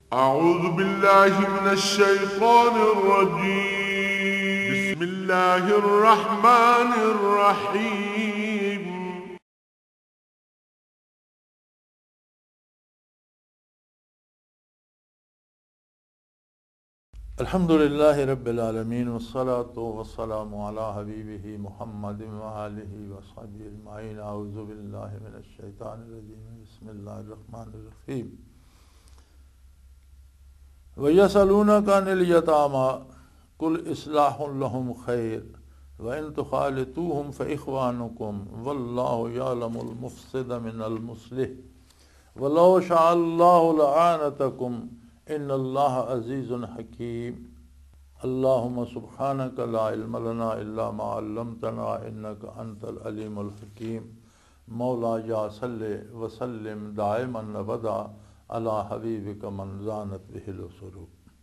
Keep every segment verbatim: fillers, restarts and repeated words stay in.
أعوذ بالله من الشيطان الرجيم. بسم الله الرحمن الرحيم. अल्हम्दुलिल्लाहि रब्बिल आलमीन वस्सलातु वस्सलामु अला हबीबिही मुहम्मदिन व आलिहि व सहबिहि अजमाइन। अऊज़ु बिल्लाहि मिनश शैतानिर रजीम। बिस्मिल्लाहिर रहमानिर रहीम। व यसअलूनका अनिल यतामा कुल इस्लाहुन लहुम खैर व इन तुखालितूहुम फ इख्वानुकुम वल्लाहु यअलमुल मुफ़्सिद मिनल मुस्लिह वलौ शाअल्लाहु लअनतकुम इन्नल्लाह अज़ीज़ुन हकीम। अल्लाहुम्मा सुब्हानका ला इल्म लना इल्ला मा अल्लमतना इन्नका अंतल अलीमुल हकीम। मौला या सल्ले व सल्लिम दाइमन अबदा अला हबीबिका मन ज़ानत बिहिल सुरूर।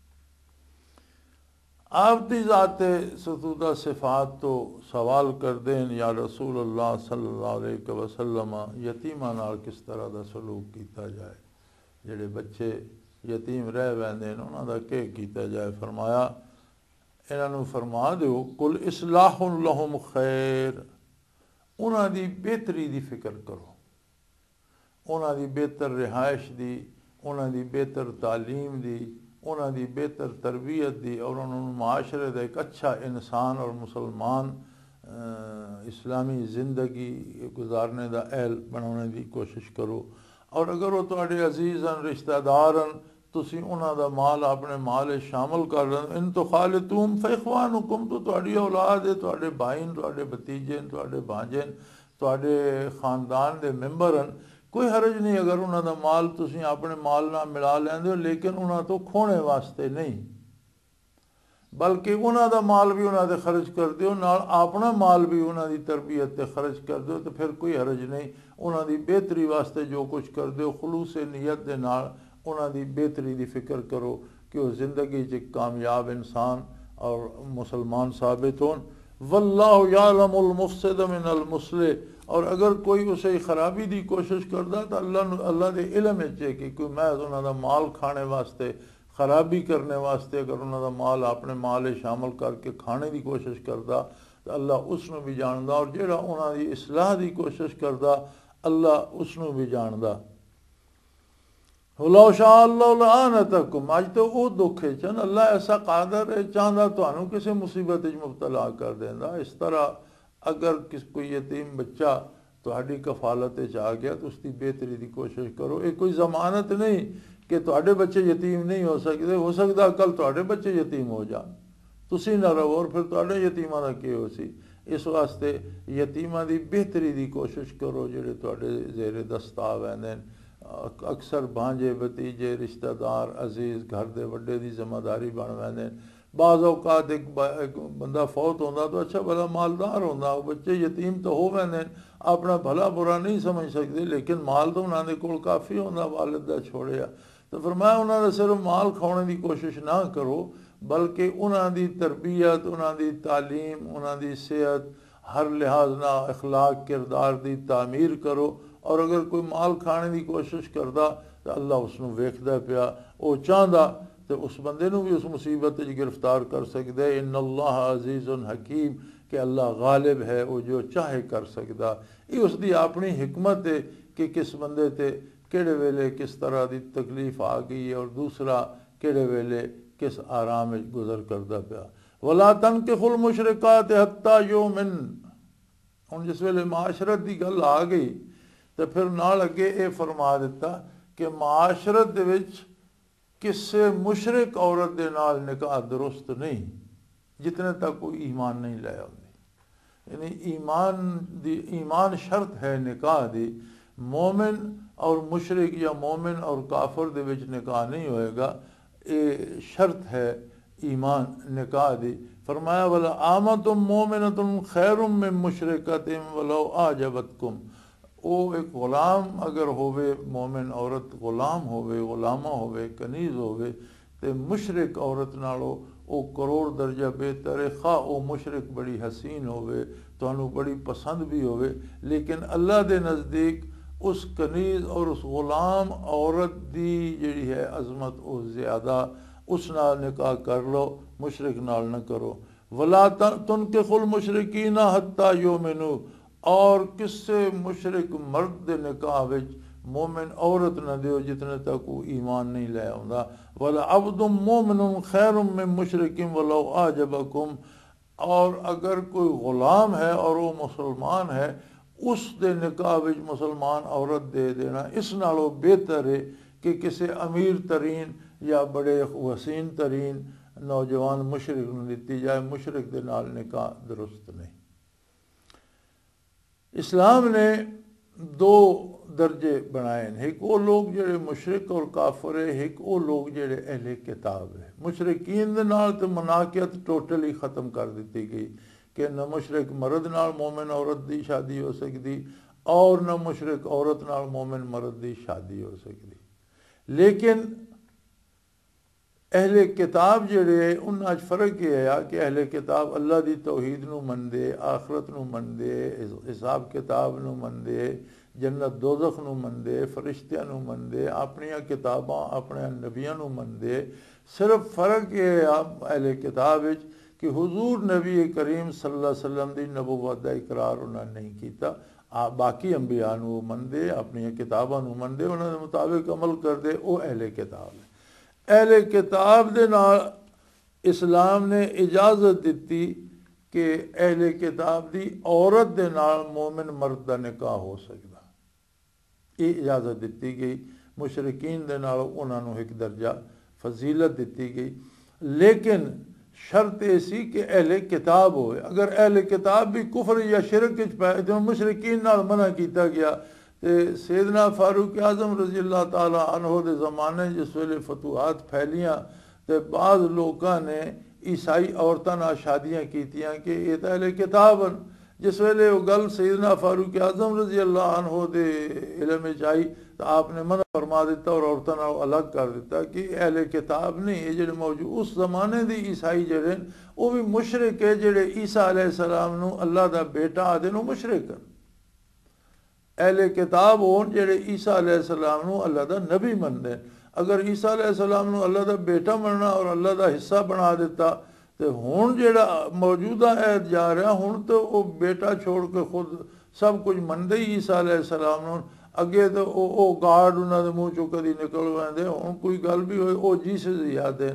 आपदी ज़ाते सतूदा सिफ़ात तो सवाल कर देन या रसूलुल्लाह सल्लल्लाहु अलैहि वसल्लम यतीमां नाल किस तरह दा सलूक कीता जाए, जेड़े बच्चे यतीम रह वैंदे ने उन्हां दा के कीता जाए। फरमाया इन्हां नूं फरमा दिओ कुल इस्लाहुन लहुम खैर, उन्हां दी बेहतरी दी फिक्र करो, उन्हां दी बेहतर रिहाइश दी, उन्हां दी बेहतर तालीम दी, उन्हां दी बेहतर तरबियत दी और उन्हां नूं माशरे दा एक अच्छा इंसान और मुसलमान इस्लामी ज़िंदगी गुजारने दा अहल बनाने दी कोशिश करो। और अगर वो तुहाडे अजीज़ हन, रिश्तेदार हन, तुसी उन्हां दा माल अपने माल शामिल कर रहे। इन तो खालितूम फ़इख्वानुकुम, तो तुहाडी औलाद है, तुहाडे भाई न, तुहाडे भतीजे न, तुहाडे भांजे न, तुहाडे खानदान दे मैंबर हन। कोई हरज नहीं अगर उन्हां दा माल तुसी अपने माल नाल मिला लैंदे हो, लेकिन उन्हां तो खोने वास्ते नहीं, बल्कि उन्हां दा माल भी उन्हां ते खर्च कर दिओ, नाल अपना माल भी उन्हां दी तरबियत ते खर्च कर दिओ, तो फिर कोई हरज नहीं। उन्हां दी बेहतरी वास्ते जो कुछ कर दिओ, खुलूस नीयत दे नाल उन्हां दी बेहतरी दी फिक्र करो कि वो ज़िंदगी च कामयाब इंसान और मुसलमान साबित होन। वल्लाहु यअलमुल मुफ़्सिद मिनल मुस्लिह, और अगर कोई उसे खराबी दी कोशिश करदा तो अल्लाह अल्लाह दे इल्म विच है कि कोई महज उन्हां दा माल खाने वास्ते, खराबी करने वास्ते अगर उन्हां दा माल अपने माल शामिल करके खाने की कोशिश करदा तो अल्लाह उसनूं भी जानदा, और जिहड़ा उन्हां दी इस्लाह की कोशिश करदा अल्लाह उसनूं भी जानदा। लौ शाअ अल्लाहु लअनतकुम, अज तो वो दुख है चन अल्लाह ऐसा कादर है, चाहता तुहानूं किसी मुसीबत विच मुब्तला कर देंदा। इस तरह अगर किस कोई यतीम बच्चा तुहाडी कफालत विच आ गया तो उसकी बेहतरी की कोशिश करो। ये कोई जमानत नहीं कि तुहाडे बच्चे यतीम नहीं हो सकते, हो सकता कल तुहाडे बच्चे यतीम हो जान, तुसी ना रहो और फिर तुहाडे यतीमां दा की हो सी। इस वास्ते यतीमां दी बेहतरी की कोशिश करो जिहड़े तुहाडे ज़ेरे दस्ता वैंदे न। अक्सर भांजे भतीजे रिश्तेदार अजीज़ घर दे वड्डे दी जिम्मेदारी बन वैंदे न। बाज़ औकात एक बंदा फौत होंदा तो अच्छा भला मालदार होंदा, बच्चे यतीम तो हो वैंदे न, अपना भला बुरा नहीं समझ सकते, लेकिन माल तो उन्हां दे कोल काफ़ी होंदा वालिद दा छोड़िया। तो फरमाया उन्हां दा सिर्फ माल खाने की कोशिश ना करो, बल्कि उन्हां दी तरबियत, उन्हां दी तालीम, उन्हां दी सेहत, हर लिहाज ना अखलाक किरदार की तामीर करो। और अगर कोई माल खाने की कोशिश करता तो अल्लाह उसनूं वेखदा पिया, वो चाहता तो उस बंदे नूं भी उस मुसीबत च गिरफ्तार कर सकदा है। इन्नल्लाह अज़ीज़ुन हकीम, कि अल्लाह गालिब है, वो जो चाहे कर सकदा। ये उसकी अपनी हिकमत है कि किस बंदे ते किहड़े वेले किस तरह की तकलीफ आ गई है और दूसरा किहड़े वेले किस आराम विच गुजर करदा पिया। वला तनकिहुल मुशरिकात हत्ता युमिन, हुण जिस वेले माशरत की गल आ गई तो फिर नाल अगे ये फरमा दिता कि माशरत दे विच किसी मुशरिक औरत दे नाल निकाह दुरुस्त नहीं जितने तक कोई ईमान नहीं लै आउंदी। यानी ईमान दी ईमान शर्त है निकाह दी। मोमिन और मुशरिक या मोमिन और काफर दे विच निकाह नहीं होएगा, ये शर्त है ईमान निकाह दी। फरमाया वला आमतुम मोमिनतुन खैरुम मिन मुशरिकतिन वलौ आजबतकुम, वो एक गुलाम अगर होवे, मोमिन औरत गुलाम होवे, गुलामा होवे, कनीज़ होवे, तो मुशरिक औरत नालों वो करोड़ दर्जा बेहतर है। खा वो मुशरिक बड़ी हसीन होवे, तुहानू बड़ी पसंद भी होवे, लेकिन अल्लाह दे नज़दीक उस कनीज़ और उस गुलाम औरत दी जिहड़ी है अजमत वो ज़्यादा, उस नाल निकाह कर लो, मुशरिक नाल न करो। वला तुनकिहुल मुशरिकीना हत्ता युमिनू, और किसी मुशरिक मर्द दे निकाह विच मोमिन औरत न दियो जितने तक वो ईमान नहीं ले आउंदा। वला अब्दुम मोमिनुन खैरुम मिन मुशरिकिन वलौ आजबकुम, और अगर कोई ग़ुलाम है और वो मुसलमान है, उस दे निकाह विच मुसलमान औरत दे देना इस नालों बेहतर है कि किसी अमीर तरीन या बड़े वसीन तरीन नौजवान मुशरिक नूं दित्ती जाए। मुशरिक दे नाल निकाह दुरुस्त नहीं। इस्लाम ने दो दर्जे बनाए हैं, एक वो लोग जेड़े मुशरिक और काफर है, एक वो लोग जेड़े अहले किताब है। मुशरिकीन दे नाल तो मनाकियत टोटली ख़त्म कर दी गई कि न मुशरिक मर्द नाल मोमिन औरत दी शादी हो सकती और न मुशरिक औरत नाल मोमिन मर्द दी शादी हो सकती। लेकिन अहले किताब जेड़े उन्हां च फ़र्क ये है कि अहले किताब अल्लाह दी तौहीद नूं मनदे, आखरत नूं मनदे, हिसाब किताब नूं मनदे, जन्नत दोज़ख नूं मनदे, फरिश्तियां नूं मनदे, अपनियां किताबां अपने नबियां नूं मनदे। सिर्फ फ़र्क ये है अहले किताब विच कि हुजूर नबी करीम सल्लल्लाहु अलैहि वसल्लम दी नबुव्वत दा इकरार उन्होंने नहीं किया। आ बाकी अंबिया नूं मनदे, अपनियां किताबां नूं मनदे, उन्हां दे मुताबिक अमल करदे, वो अहले किताब है। अहले किताब दे नाल इस्लाम ने इजाज़त दिती कि अहले किताब दी औरत दे नाल मोमिन मर्द दा निकाह हो सकदा, ये इजाज़त दिती गई। मुशरिकीन दे नाल उन्हां नूं एक दर्जा फजीलत दिती गई, लेकिन शर्त ये सी कि अहले किताब होए। अगर अहले किताब भी कुफर या शिरक विच पै जो मुशरिकीन नाल मना किया गया, तो सैयदना फारूक आज़म रज़ी अल्लाह ताला अन्हो दे ज़माने जिस वेले फतूहात फैलियां तो बाद लोगों ने ईसाई औरतां नाल शादियां कीतियां कि ये तो अहले किताब न। जिस वेले वो गल सैयदना फारूक आज़म रज़ी अल्लाह अन्हो दे इल्म विच आई तो आपने मना फरमा दिता और औरतां नाल अलग कर दिता कि अहले किताब नहीं, ये जेड़े मौजूद उस ज़माने दी ईसाई जेड़े वो भी मुशरिक है, जेड़े ईसा अलैहिस्सलाम नूं अल्लाह दा बेटा आदे नूं मुशरिक न। अहले किताब होन जेड़े ईसा अलैहिस्सलाम नूं अल्लाह दा नबी मनदे। अगर ईसा अलैहिस्सलाम नूं अल्लाह दा बेटा मनना और अल्लाह दा हिस्सा बना दिता तो हुण जेड़ा मौजूदा ऐ जा रहा, हुण तो वो बेटा छोड़ के खुद सब कुछ मनदे ही ईसा अलैहिस्सलाम नूं। अगे तो वो गार्ड उन्होंने दे मूँह चों कदी निकल आते, हुण कोई गल भी होए वो जीसस ही आते,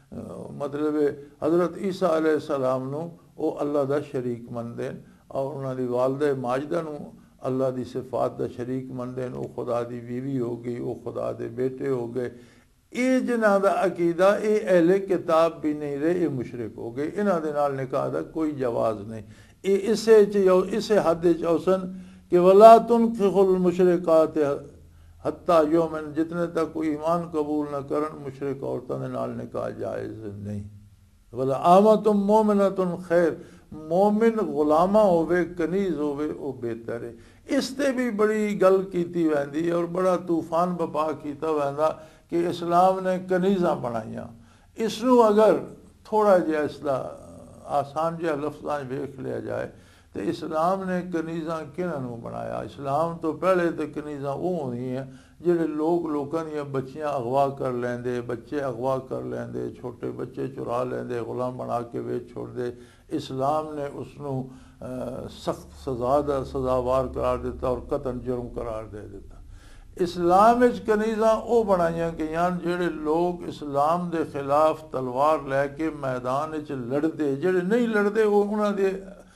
मतलब हज़रत ईसा अलैहिस्सलाम नूं वो अल्लाह दा शरीक मनदे और उन्हां दी वालदा माजिदा नूं अल्लाह दी सिफात दा शरीक मनदे। वो खुदा दी बीवी हो गई, वो खुदा दे बेटे हो गए। ये जिन्हां दा अकीदा ये अहले किताब भी नहीं रहे, ये मुशरिक हो गए। इन्हां दे नाल निकाह दा कोई जवाज़ नहीं। ये इसे इसे हद च औसन कि वला तुनकिहुल मुशरिकात हत्ता युमिन, जितने तक कोई ईमान कबूल न करन मुशरिक औरतों के नाल निकाह जायज़ नहीं। वला आमतुम मोमिनतुन खैर, मोमिन गुलामा होवे कनीज़ होवे वो बेहतर है। इस ते भी बड़ी गल कीती वैंदी और बड़ा तूफान बपा किया वैंदा कि इस्लाम ने कनीज़ां बनाइयां। इसनूं अगर थोड़ा जिहा इसदा आसान जिहा लफ्ज़ां वेख लिया जाए तो इस्लाम ने कनीज़ां किन्हां नूं बनाया। इस्लाम तो पहले तो कनीज़ां वो होंदियां जिहड़े लोग लोगों दियां बच्चियां अगवा कर लैंदे, बच्चे अगवा कर लैंदे, छोटे बच्चे चुरा लैंदे, गुलाम बना के वेच छोड़दे। इस्लाम ने उसनूं सख्त सज़ा दा सज़ावार करार दिता और कतन जुर्म करार दे दिता। इस्लाम विच कनीज़ां वो बनाईयां गईयां जिहड़े लोग इस्लाम दे खिलाफ तलवार लैके मैदान विच लड़दे, जिहड़े नहीं लड़दे वो उन्हां दे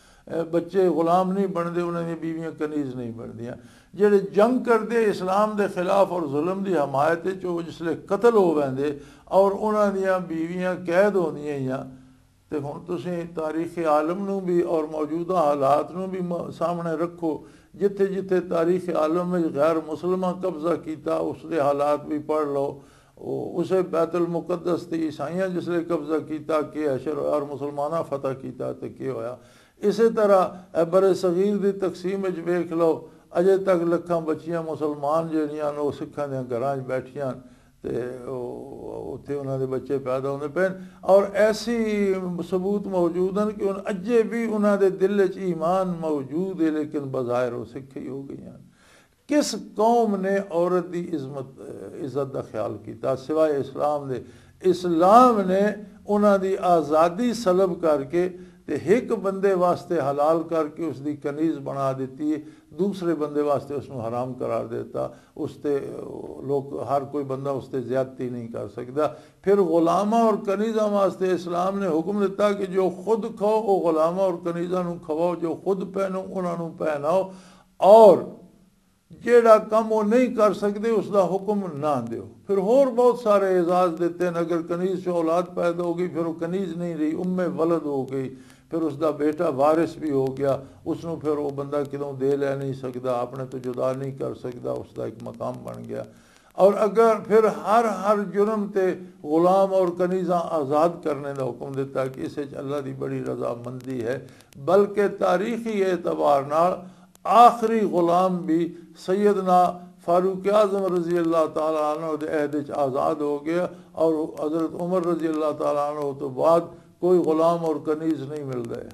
बच्चे गुलाम नहीं बनते, उन्होंने बीवियां कनीज़ नहीं बनदियां। जेड़े जंग करते इस्लाम के खिलाफ और जुल्म की हमायत जिसले कतल हो वैंदे और उन्हां दियां बीवियां कैद होंदियां। तो हुण तुसीं तारीख़ आलम नूं भी और मौजूदा हालात नूं भी सामने रखो, जिथे जिथे तारीख़ आलम में गैर मुसलमान कब्जा किया उसके हालात भी पढ़ लो। उसे बैतुल मुक़द्दस ते ईसाइयां जिसले कब्जा किया कि अशर और मुसलमाना फतह किया तो क्या होया। इसे तरह बरे सगीर की तकसीम वेख लो, अजे तक लखां बच्चियां मुसलमान जड़ियां वो सिखां दे घरां बैठियां तो उत्थे उन्होंने बच्चे पैदा होंदे पे और ऐसी सबूत मौजूद हैं कि उन अजे भी उन्होंने दिल च ईमान मौजूद है लेकिन बज़ाहिर वो सिख ही हो गई हैं। किस कौम ने औरत की इज्जत इज्जत का ख्याल किया सिवाय इस्लाम दे। इस्लाम ने उन्हां दी आज़ादी सलब करके ते एक बंदे वास्ते हलाल करके उसकी कनीज़ बना दी, दूसरे बंदे वास्ते उसनू हराम करार देता। उसते लोग हर कोई बंदा उसते ज़्यादती नहीं कर सकता। फिर गुलामा और कनीज़ा वास्ते इस्लाम ने हुक्म दिता कि जो खुद खाओ वो गुलामा और कनीज़ा नू खवाओ, जो खुद पहनो उन्होंने पहनाओ, और जेड़ा कम वो नहीं कर सकते उसका हुक्म ना दो। फिर होर बहुत सारे एजाज देते हैं, अगर कनीज़ से औलाद पैदा हो गई फिर वो कनीज़ नहीं रही, उम्मे वलद हो गई, फिर उसका बेटा वारिस भी हो गया, उसनों फिर वो बंदा कितों दे लै नहीं सकता, अपने तो जुदा नहीं कर सकता, उसका एक मकाम बन गया। और अगर फिर हर हर जुर्म ते गुलाम और कनीज़ा आज़ाद करने का हुक्म दिता कि इस अल्लाह की बड़ी रजामंदी है। बल्कि तारीखी एतबार नाल आखिरी गुलाम भी सैयदना फारूक आज़म रज़ी अल्लाह ताला अन्हु दे अहद च आज़ाद हो गया, और हज़रत उमर रज़ी अल्लाह ताला अन्हु तो बाद कोई गुलाम और कनीज़ नहीं मिल रहे।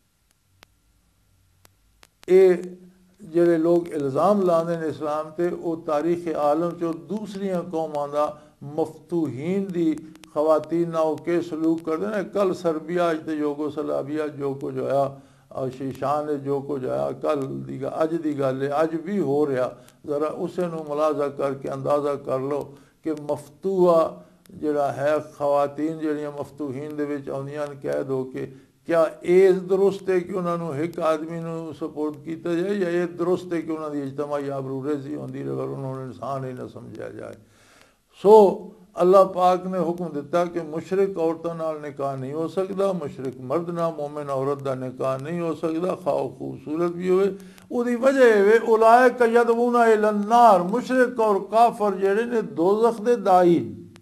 ये जेड़े लोग इल्ज़ाम लाते हैं इस्लाम ते, वो तारीख़ आलम चो दूसरियां कौमां दा मफतूहीन दी खवातीन ना वो के सलूक करते हैं। कल सर्बिया ते यूगोस्लाविया जो कुछ होया, और शीशान ने जो कुछ आया कल दी अज की गल है, अज भी हो रहा। ज़रा उसे नू मुलाजा करके अंदाज़ा कर लो कि मफतूआ जड़ा है खवातीन जड़ियाँ मफतूहीन दे विच आउंदियां कैद हो के, क्या ये दुरुस्त है कि उन्होंने एक आदमी नू सपोर्ट किया जाए, या ये दुरुस्त है कि उन्होंने इज्तमाही आबरूरेज़ी होंदी रहे और उन्होंने इंसान ही ना समझा जाए। सो अल्लाह पाक ने हुक्म दिता कि मुशरिक औरतों नाल निकाह नहीं हो सकता, मुशरिक मर्द ना मोमिन औरत का निकाह नहीं हो सकता, खाओ खूबसूरत भी होवे। उदी वजह है उलाइका यदऊना इलन नार, मुशरिक और काफर जेड़े ने दोज़ख दे दाई,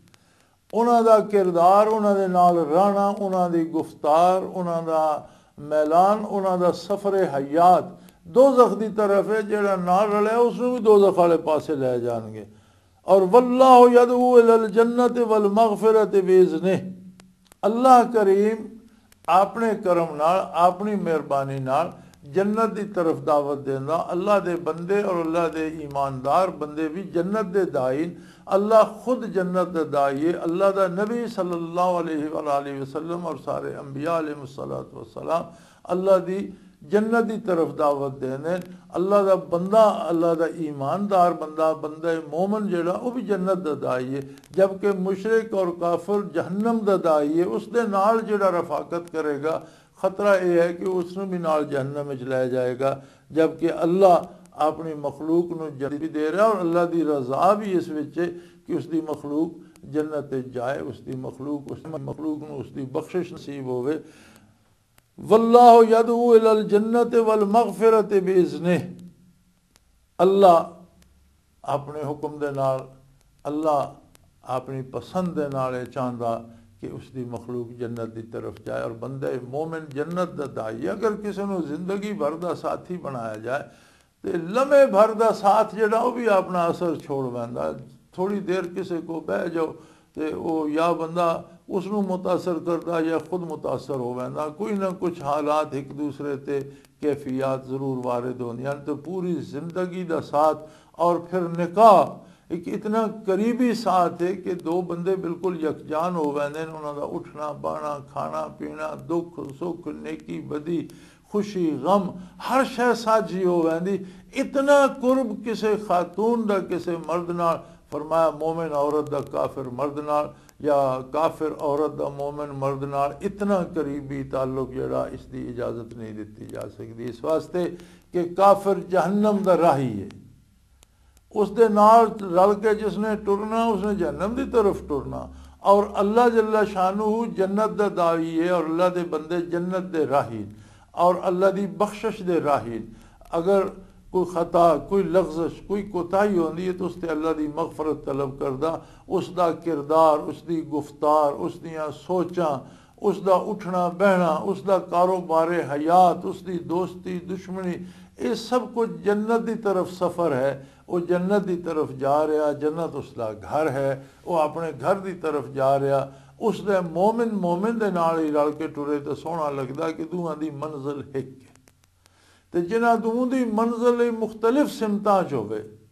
उन्हां दा किरदार, उन्हां दे नाल रहना, उन्हां दी गुफ्तार, उन्हां दा मैलान, उन्हां दा सफर हयात दोज़ख दी तरफ है। जेड़ा नाल रलिया उसनू भी दोज़ख वाले पासे लै जाणगे। और वल्लाहु यदऊ इलल जन्नत वल मगफिरत बिइज़्निह, अल्लाह करीम अपने करम नाल अपनी मेहरबानी नाल जन्नत की तरफ दावत देना। अल्लाह दे बंदे और अल्लाह दे ईमानदार बंदे भी जन्नत दे दाइन, अल्लाह खुद जन्नत दे दाई है। अल्लाह दा नबी सल्लल्लाहु अलैहि वसल्लम और सारे अंबिया अलैहिस्सलातु वस्सलाम अल्लाह दी जन्नत की तरफ दावत देने। अल्लाह का बंदा, अल्लाह का ईमानदार बंदा, बंदा मोमन जेड़ा वो भी जन्नत दा दाई है, जबकि मुशरिक और काफिर जहन्नम दा दाई है। उसदे नाल जेड़ा रफाकत करेगा खतरा यह है कि उसनू भी नाल जहन्नम में लै जाएगा। जबकि अल्लाह अपनी मखलूक नू जन्नत भी दे रहा, और अल्लाह की रजा भी इस विच है कि उसकी मखलूक जन्नत जाए, उसकी मखलूक उस मखलूक नू उसकी बख्शिश नसीब होवे। वल्लाहु यदऊ इलल जन्नत वल मगफिरत बिइज़्निह, अल्लाह अपने हुक्म दे नाल, अल्लाह अपनी पसंद दे नाल चाहता कि उसकी मखलूक जन्नत की तरफ जाए। और बंदे मोमिन जन्नत दा दाई। अगर किसी को जिंदगी भर का साथी बनाया जाए तो लम्हे भर का साथ जोड़ा वो भी अपना असर छोड़ बैठा। थोड़ी देर किसी को बह जाओ तो वो या बंदा उसनू मुतासर करता या खुद मुतासर हो बैठा। कोई ना कुछ हालात एक दूसरे ते कैफियत जरूर वारिद होंदियां। तो पूरी जिंदगी का साथ और फिर निकाह एक इतना करीबी साथ है कि दो बंदे बिल्कुल यकजान हो बैठे। उन्होंने उठना बहना, खाना पीना, दुख सुख, नेकी बदी, खुशी गम, हर शय साझी हो बैठी। इतना कुर्ब किसी खातून का किसी मर्द नाल, फरमाया मोमिन औरत का काफिर मर्द नाल या काफिर औरत का मोमिन मर्द नाल इतना करीबी ताल्लुक जड़ा इसकी इजाज़त नहीं दी जा सकती। इस वास्ते कि काफिर जहन्नम का राही है, उसके नाल रल के जिसने टुरना उसने जहन्नम की तरफ टुरना। और अल्लाह जल्ला शानू जन्नत दा दाई है और अल्लाह के बंदे जन्नत दे राही और अल्लाह की बख्शिश दे राही। अगर कोई खता, कोई लफ्ज़, कोई कोताही होती है तो उससे अल्लाह की मगफरत तलब करदा। उसका किरदार, उसकी गुफ्तार, उसदियाँ सोचां, उसका उठना बहना, उसका कारोबार हयात, उसकी दोस्ती दुश्मनी, ये सब कुछ जन्नत की तरफ सफ़र है। वो जन्नत की तरफ जा रहा, जन्नत उसका घर है, वो अपने घर की तरफ जा रहा। उसके मोमिन मोमिन के नाल ही रल के टुरे तो सोहना लगता कि दूहां की मंजिल एक है। तो जिन्हां दूहां की मंजिल मुख्तलिफ सिमतां च होवे,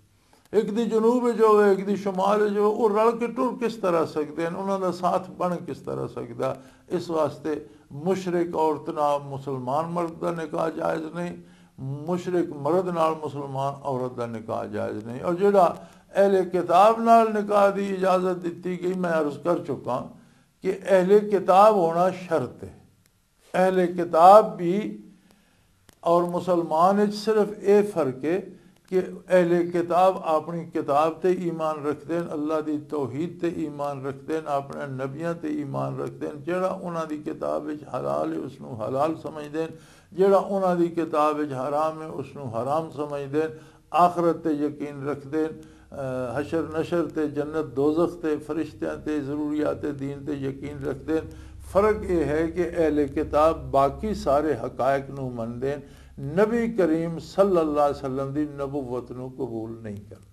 एक दी जनूब जो है एक दी शुमाल जो वो रल के टुर किस तरह सकते हैं, उन्होंने साथ बन किस तरह सकता। इस वास्ते मुशरिक औरत नाल मुसलमान मर्द का निकाह जायज़ नहीं, मुशरिक मर्द नाल मुसलमान औरत का निकाह जायज़ नहीं। और जोड़ा अहले किताब नाल निकाह की इजाज़त दी गई, मैं अर्ज़ कर चुका कि अहले किताब होना शर्त है। अहले किताब भी और मुसलमान सिर्फ ये फ़र्क है कि अहले किताब अपनी किताब ते ईमान रखते हैं, अल्लाह की तौहीद ते ईमान रखते हैं, अपने नबियां ते ईमान रखते हैं। जेड़ा उन्हां दी किताब विच हलाल है उसनू हलाल समझते हैं, जेड़ा उन्हां दी किताब विच हराम है उसनू हराम समझते हैं। आखरत ते यकीन रखते हैं, हशर नशर ते जन्नत दोज़ख ते फरिश्तियां ते ज़रूरियात दीन ते यकीन रखते हैं। फ़र्क ये है कि अहले किताब बाकी सारे हकायक नू मनते हैं, नबी करीम सल्लल्लाहु अलैहि वसल्लम की नबुवत नू कबूल नहीं करते,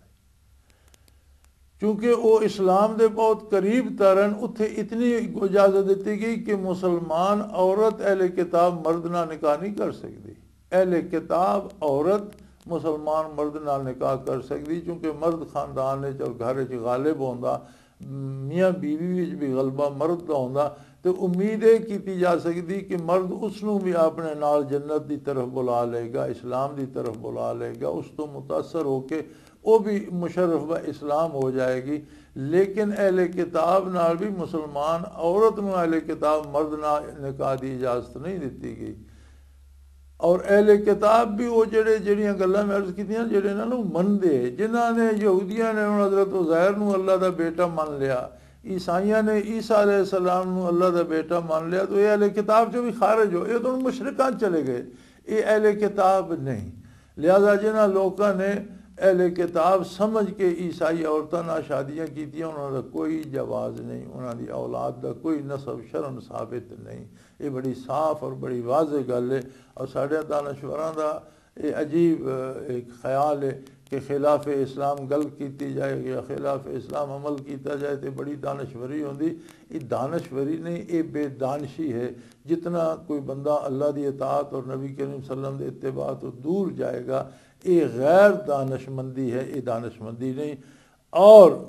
क्योंकि वो इस्लाम के बहुत करीब तरन। उत्थे इतनी इजाज़त दी गई कि मुसलमान औरत अहले किताब मर्द नाल निकाह नहीं कर सकती, अहले किताब औरत मुसलमान मर्द नाल निकाह कर सकती, क्योंकि मर्द खानदान और घर च गालिब होंदा, मियाँ बीवी भी गलबा मर्द का होंदा, तो उम्मीद ये की जा सकती कि मर्द उसनू भी अपने नाल जन्नत की तरफ बुला लेगा, इस्लाम की तरफ बुला लेगा, उस तो मुतासर होके वो भी मुशर्रफ व इस्लाम हो जाएगी। लेकिन अहले किताब नाल भी मुसलमान औरत में अहले किताब मर्द नाल निकाह की इजाज़त नहीं दी गई। और अहले किताब भी वो जेड़े जेड़ियां गल्लां मैं अर्ज़ कीतियां जेड़े इन्हां नूं मनदे, जिन्हां ने यहूदियां ने हज़रत उज़ैर नूं अल्लाह का बेटा मान लिया, ईसाइयां ने ईसा अलैहिस्सलाम नूं अल्लाह का बेटा मान लिया, तो ये अहले किताब चो भी खारिज हो, ये तो मुशरिकां चले गए, ये अहले किताब नहीं। लिहाजा जिन्हां लोगों ने अहले किताब समझ के ईसाई औरतों नाल शादियां कीतियां, उन्होंने कोई जवाज़ नहीं, उन्होंने औलाद का कोई नसब शरन साबित नहीं। ये बड़ी साफ और बड़ी वाज़े गल है। और साढ़े दानश्वरां का ये अजीब एक ख्याल है कि खिलाफ इस्लाम गल की जाए या खिलाफ इस्लाम अमल किया जाए तो बड़ी दानश्वरी होंदी। ये दानश्वरी नहीं, ये बेदानशी है। जितना कोई बंदा अल्लाह की इताअत और नबी करीम सल्लल्लाहु अलैहि वसल्लम के इत्तिबा तो दूर जाएगा, ये गैर दानशमंदी है, ये दानशमंदी नहीं। और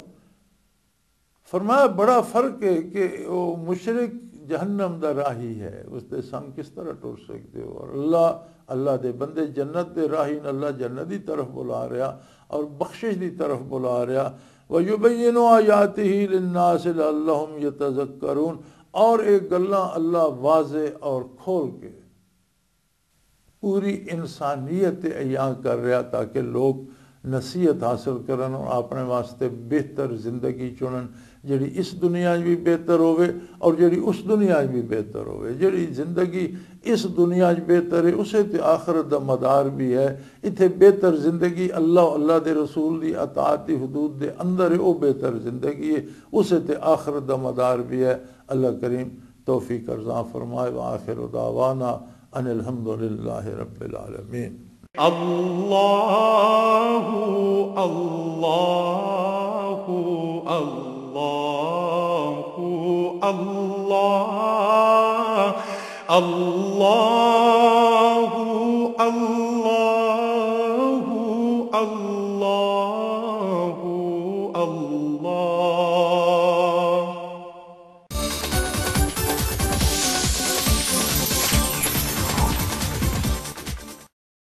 फरमाया बड़ा फ़र्क है कि वो मुशरिक जहन्नम दा राही है, उसके संग किस तरह टुर सकते हो। और अल्लाह अल्लाह दे बंदे जन्नत दे राही न अल्लाह जन्नत की तरफ बुला रहा और बख्शिश की तरफ बुला रहा। व युबय्यिनु आयातिही लिन्नास लअल्लहुम यतज़क्करून, और एक गल्लां अल्लाह वाज़े और खोल के पूरी इंसानियत अयां कर रहा ताकि लोग नसीहत हासिल करन और अपने वास्ते बेहतर जिंदगी चुनन, जी इस दुनिया भी बेहतर होवे और जी उस दुनिया भी बेहतर होवे। जी जिंदगी इस दुनिया बेहतर है उसे तो आखरत का मदार भी है। इत्थे बेहतर जिंदगी अल्लाह अल्लाह के रसूल की अताअत की हदूद के अंदर है, वो बेहतर जिंदगी है, उसे तो आखरत का मदार भी है। अल्लाह करीम तौफीक अर्ज़ा फरमाए। व आखिर दावाना अनिल हम्दुलिल्लाहि रब्बिल आलमीन। अल्लाहु अल्लाहु अल्लाहु अल्लाह अल्लाहु अल्लाहु अल्लाह